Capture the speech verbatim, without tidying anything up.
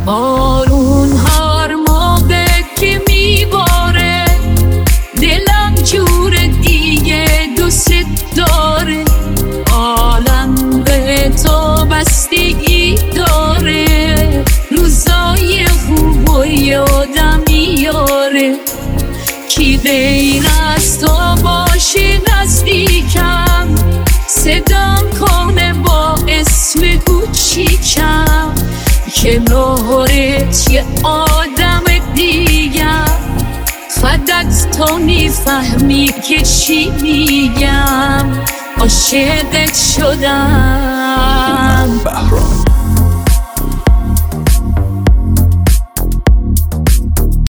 بارون هر موقع که میباره دلم جور دیگه دوست داره. عالم به تو بستگی داره، روزای خوب و یادم میاره. کی غیر از تو باشه نزدیکم، صدام کنه با اسم کوچیکم. کنارت یه آدم دیگر، فقط تو میفهمی که چی میگم. عاشقت شدم.